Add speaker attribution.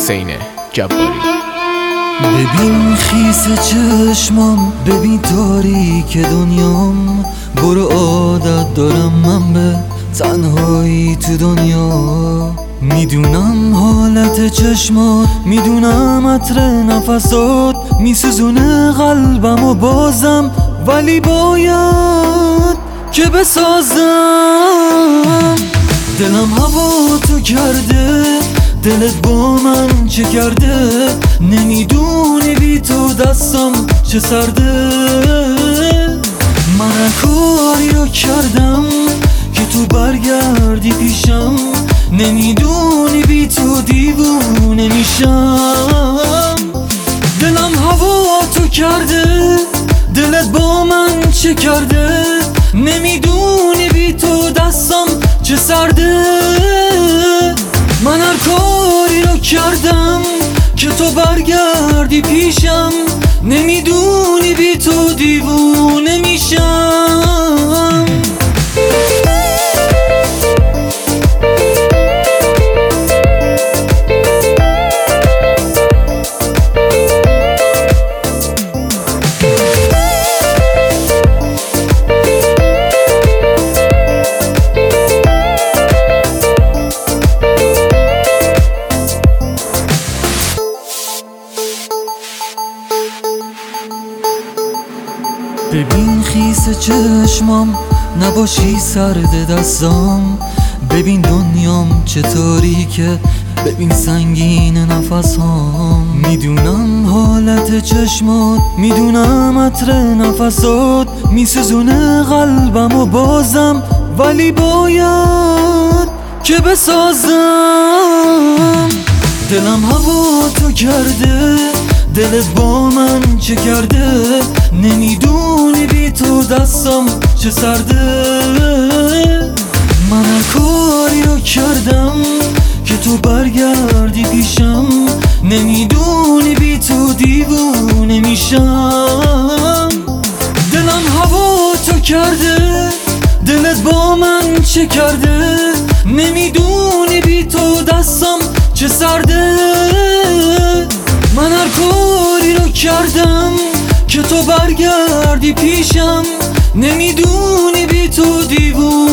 Speaker 1: حسین جباری.
Speaker 2: ببین خیس چشمام، ببین تاریک دنیام، برو عادت دارم من به تنهایی تو دنیا. میدونم حالت چشمات، میدونم عطر نفسات میسوزونه قلبم و بازم، ولی باید که بسازم. دلم هوا تو کرده، دلت با من چه کرده؟ نمیدونی بی تو دستم چه سرده. من کاری رو کردم که تو برگردی پیشم، نمیدونی بی تو دیوونه میشم. دلم هوا تو کرده، دلت با من چه کرده؟ نمیدونی بی تو دستم چه سرده. من هر کاری رو کردم که تو برگردی پیشم، نمیدونی بی تو دیوونه میشم. ببین خیس چشمام، نباشی سرد دستام، ببین دنیام چطوری که، ببین سنگین نفسام. میدونم حالت چشمات، میدونم عطر نفسات میسوزونه قلبم و بازم، ولی باید که بسازم. دلم هوا تو کرده، دلت با من چه کرده؟ نمیدونی بی تو دستم چه سرده. من هر کاری رو کردم که تو برگردی پیشم، نمیدونی بی تو دیوونه میشم. دلم هوا تو کرده، دلت با من چه کرده؟ نمیدونی بی تو دستم چه سرده. من هر کاری رو کردم که تو برگردی پیشم، نمیدونی بی تو دیوونه